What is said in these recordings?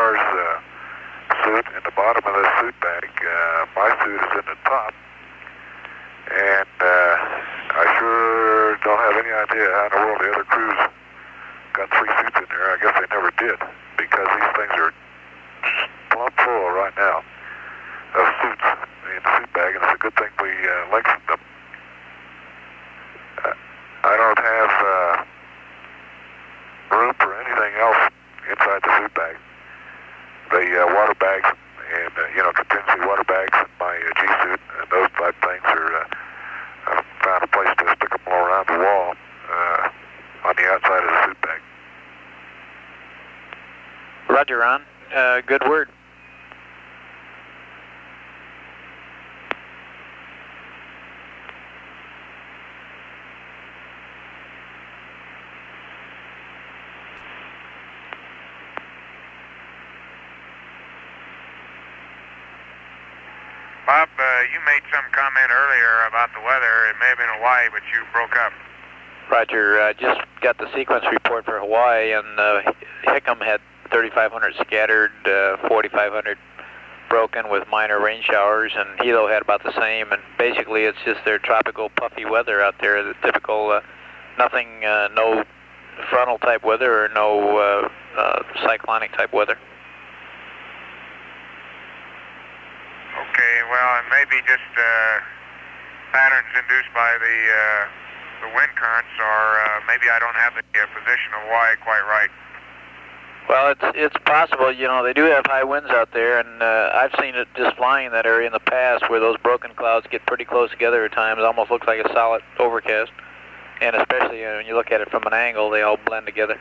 Lamar's suit in the bottom of the suit bag. My suit is in the top. And I sure don't have any idea how in the world the other crews got 3 suits in there. I guess they never did, because these things are plumb full right now of suits in the suit bag, and it's a good thing we lengthened them. I don't have room for anything else inside the suit bag. The water bags and, contingency water bags in my G-suit and those type things are, I found a place to stick them all around the wall on the outside of the suit bag. Roger, Ron. Good word. Bob, you made some comment earlier about the weather. It may have been Hawaii, but you broke up. Roger. Just got the sequence report for Hawaii, and Hickam had 3,500 scattered, 4,500 broken with minor rain showers, and Hilo had about the same. And basically, it's just their tropical puffy weather out there, the typical nothing, no frontal type weather or no cyclonic type weather. Okay, well, and maybe just patterns induced by the wind currents, or maybe I don't have the position of Hawaii quite right. Well, it's possible. They do have high winds out there, and I've seen it just flying in that area in the past, where those broken clouds get pretty close together at times. It almost looks like a solid overcast, and especially when you look at it from an angle, they all blend together.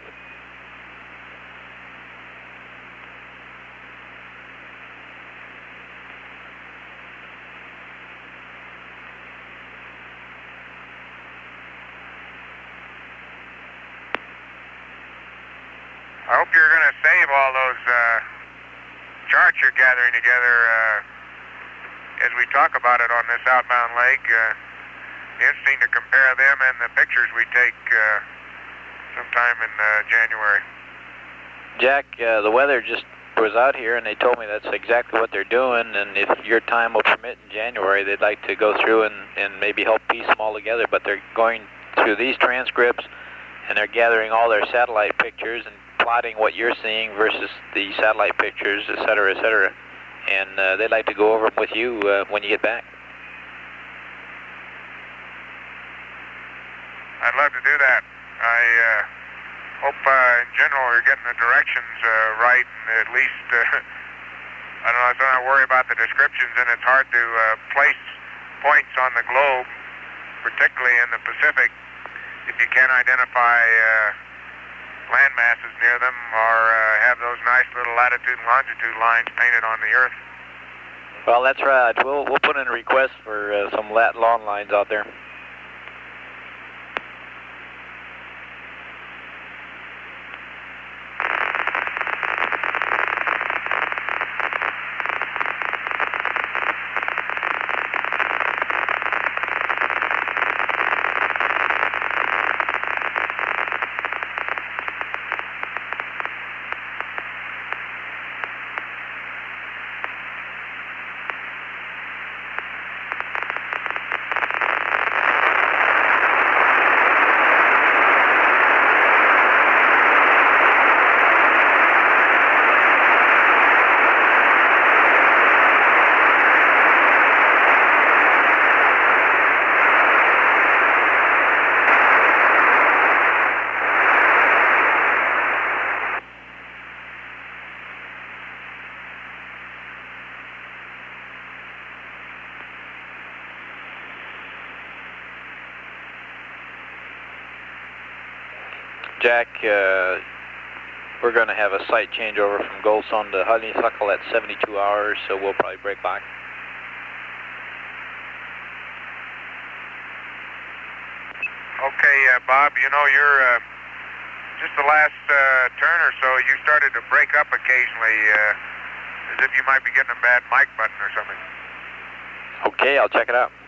I hope you're going to save all those charts you're gathering together as we talk about it on this outbound leg. Interesting to compare them and the pictures we take sometime in January. Jack, the weather just was out here, and they told me that's exactly what they're doing, and if your time will permit in January, they'd like to go through and maybe help piece them all together, but they're going through these transcripts, and they're gathering all their satellite pictures and plotting what you're seeing versus the satellite pictures, et cetera, and they'd like to go over them with you when you get back. I'd love to do that. I hope in general you're getting the directions right, and at least, I don't have to worry about the descriptions, and it's hard to place points on the globe, particularly in the Pacific, if you can't identify land masses near them, or have those nice little latitude and longitude lines painted on the Earth. Well, that's right. We'll put in a request for some lat long lines out there. Jack, we're going to have a site changeover from Goldstone to Honeysuckle at 72 hours, so we'll probably break back. Okay, Bob, you're just the last turn or so, you started to break up occasionally, as if you might be getting a bad mic button or something. Okay, I'll check it out.